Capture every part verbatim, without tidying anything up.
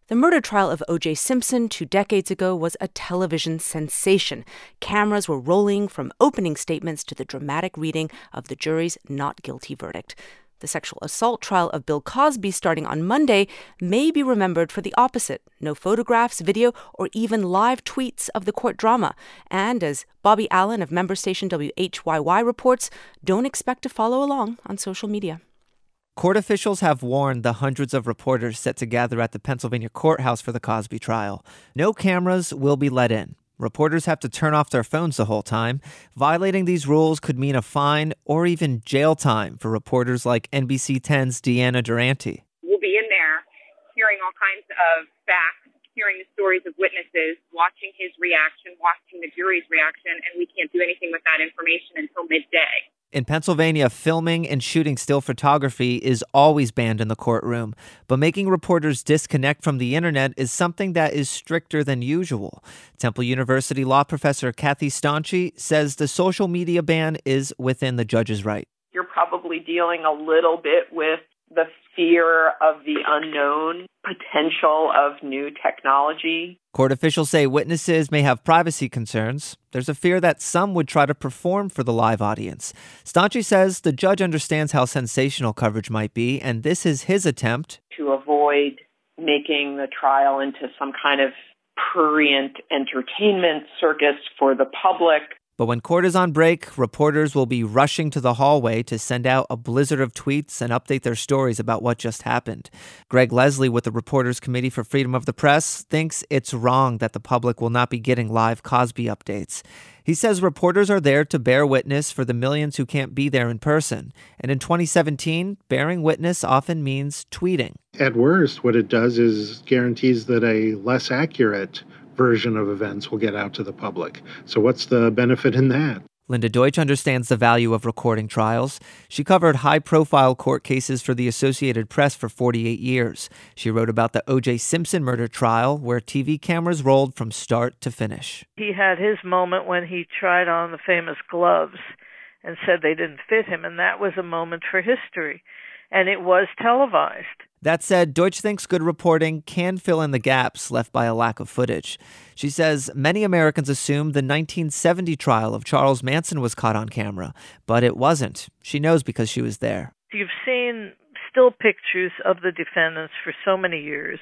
The murder trial of O J. Simpson two decades ago was a television sensation. Cameras were rolling from opening statements to the dramatic reading of the jury's not guilty verdict. The sexual assault trial of Bill Cosby starting on Monday may be remembered for the opposite. No photographs, video, or even live tweets of the court drama. And as Bobby Allen of member station W H Y Y reports, don't expect to follow along on social media. Court officials have warned the hundreds of reporters set to gather at the Pennsylvania courthouse for the Cosby trial. No cameras will be let in. Reporters have to turn off their phones the whole time. Violating these rules could mean a fine or even jail time for reporters like N B C ten's Deanna Durante. We'll be in there hearing all kinds of facts, hearing the stories of witnesses, watching his reaction, watching the jury's reaction, and we can't do anything with that information until midday. In Pennsylvania, filming and shooting still photography is always banned in the courtroom, but making reporters disconnect from the internet is something that is stricter than usual. Temple University law professor Kathy Staunchy says the social media ban is within the judge's right. You're probably dealing a little bit with the fear of the unknown, potential of new technology. Court officials say witnesses may have privacy concerns. There's a fear that some would try to perform for the live audience. Staunchy says the judge understands how sensational coverage might be, and this is his attempt to avoid making the trial into some kind of prurient entertainment circus for the public. But when court is on break, reporters will be rushing to the hallway to send out a blizzard of tweets and update their stories about what just happened. Greg Leslie with the Reporters Committee for Freedom of the Press thinks it's wrong that the public will not be getting live Cosby updates. He says reporters are there to bear witness for the millions who can't be there in person. And in twenty seventeen, bearing witness often means tweeting. At worst, what it does is guarantees that a less accurate version of events will get out to the public. So what's the benefit in that? Linda Deutsch understands the value of recording trials. She covered high-profile court cases for the Associated Press for forty-eight years. She wrote about the O J. Simpson murder trial, where T V cameras rolled from start to finish. He had his moment when he tried on the famous gloves and said they didn't fit him, and that was a moment for history. And it was televised. That said, Deutsch thinks good reporting can fill in the gaps left by a lack of footage. She says many Americans assumed the nineteen seventy trial of Charles Manson was caught on camera, but it wasn't. She knows because she was there. You've seen still pictures of the defendants for so many years,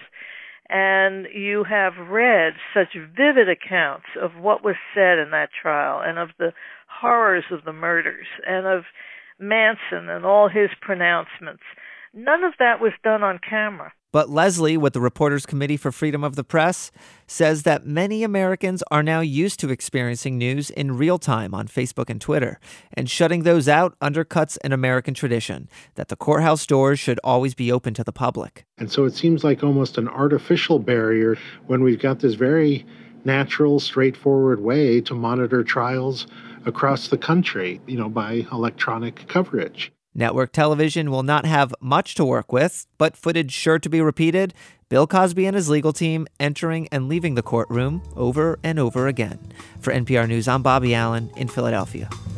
and you have read such vivid accounts of what was said in that trial and of the horrors of the murders and of Manson and all his pronouncements. None of that was done on camera. But Leslie, with the Reporters Committee for Freedom of the Press, says that many Americans are now used to experiencing news in real time on Facebook and Twitter, and shutting those out undercuts an American tradition that the courthouse doors should always be open to the public. And so it seems like almost an artificial barrier when we've got this very natural, straightforward way to monitor trials across the country, you know, by electronic coverage. Network television will not have much to work with, but footage sure to be repeated. Bill Cosby and his legal team entering and leaving the courtroom over and over again. For N P R News, I'm Bobby Allen in Philadelphia.